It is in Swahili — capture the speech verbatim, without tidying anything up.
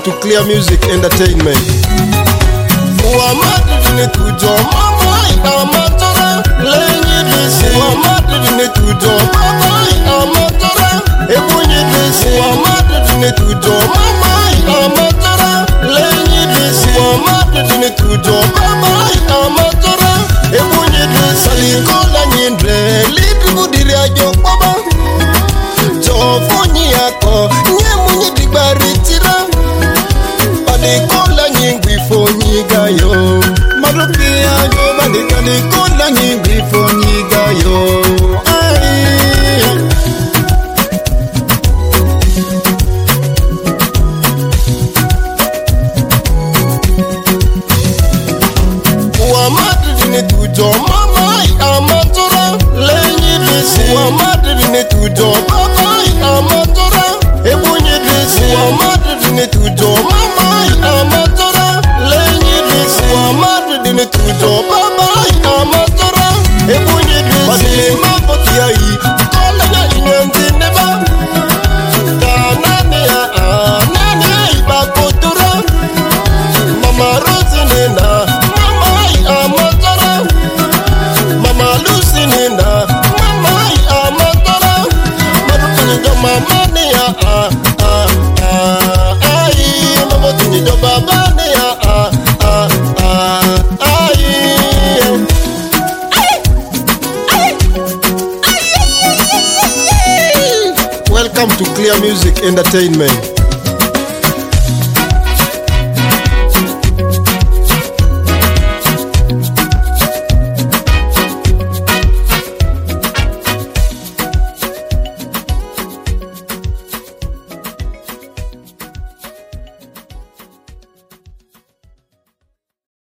to Clear Music Entertainment. Muhammad dine tujo mama amatara lenye disi. Muhammad dine tujo mama amatara ebunye disi. Muhammad dine tujo mama amatara lenye disi. Muhammad dine tujo mama amatara ebunye disi. Salikola nyindre lipi budiri ajo baba. Jofonyi yako nye munye digbaritira. Badikola nyingwi fonyi gayo. Marupia yo bandika nikola nyingi fonyiga yo. Ay. Muhammad dine tujo mama amatora lenye disi. Muhammad dine tujo mama amatora ebunye disi. Muhammad dine tujo mama amatora lenye disi. Muhammad dine tujo mama amatora ebunye disi. Madile mambo tiai kola ya inyanzi neba. Nani ya nani ya ibakotura. Mama Rosi nena mama amatara. Mama Lucy nena mama amatara. Marukini do mama ne ya ah ah ah ai. Mama tini do baba ne ya ah ah ah ai. Welcome to Clear Music Entertainment.